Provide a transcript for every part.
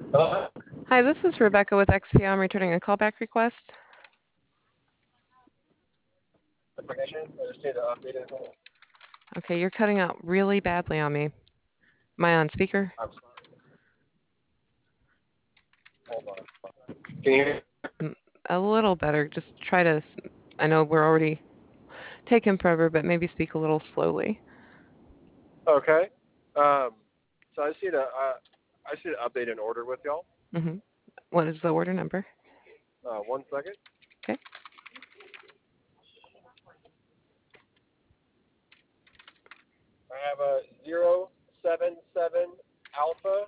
Hello? Hi, this is Rebecca with XP. I'm returning a callback request. Information. I just need to update it. Okay, you're cutting out really badly on me. Am I on speaker? I'm sorry. Hold on. Can you hear? Mm, A little better. Just try to. I know we're already taking forever, but maybe speak a little slowly. Okay. Um, so I just need to update an order with y'all. hmm What is the order number? 1 second. Okay. I have a 077 Alpha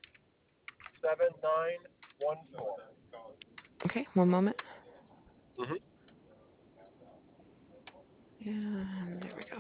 7914. Okay, one moment. Mm-hmm. And there we go.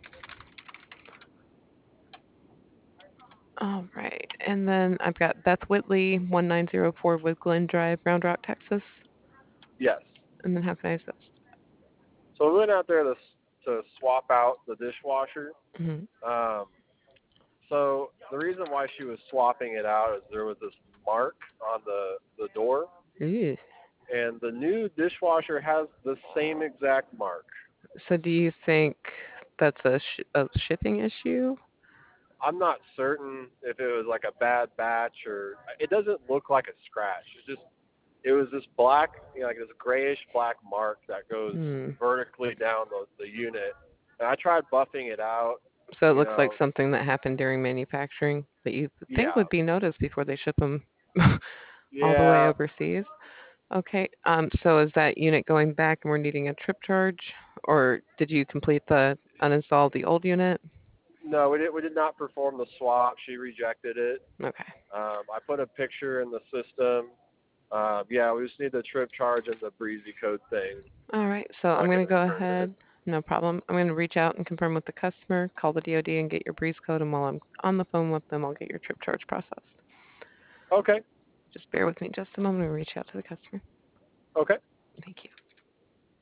All right. And then I've got Beth Whitley, 1904 Woodglen Drive, Round Rock, Texas. Yes. And then how can I assist? So we went out there to swap out the dishwasher. hmm Um, so the reason why she was swapping it out is there was this mark on the door, Ooh. and the new dishwasher has the same exact mark. So do you think that's a shipping issue? I'm not certain if it was like a bad batch or it doesn't look like a scratch. It was this black, like this grayish black mark that goes Hmm. vertically down the unit. And I tried buffing it out, So it you looks like know. something that happened during manufacturing that you would think Yeah. would be noticed before they ship them all the way Yeah. overseas. Okay, so is that unit going back and we're needing a trip charge, or did you complete the uninstall the old unit? No, we did not perform the swap. She rejected it. Okay, I put a picture in the system. Yeah, we just need the trip charge and the breezy code thing all right. So so I I'm can gonna go return it. ahead. No problem. I'm gonna reach out and confirm with the customer, call the DoD, and get your breeze code. And while I'm on the phone with them, I'll get your trip charge processed. Okay. Just bear with me just a moment. I'll reach out to the customer. Okay. Thank you.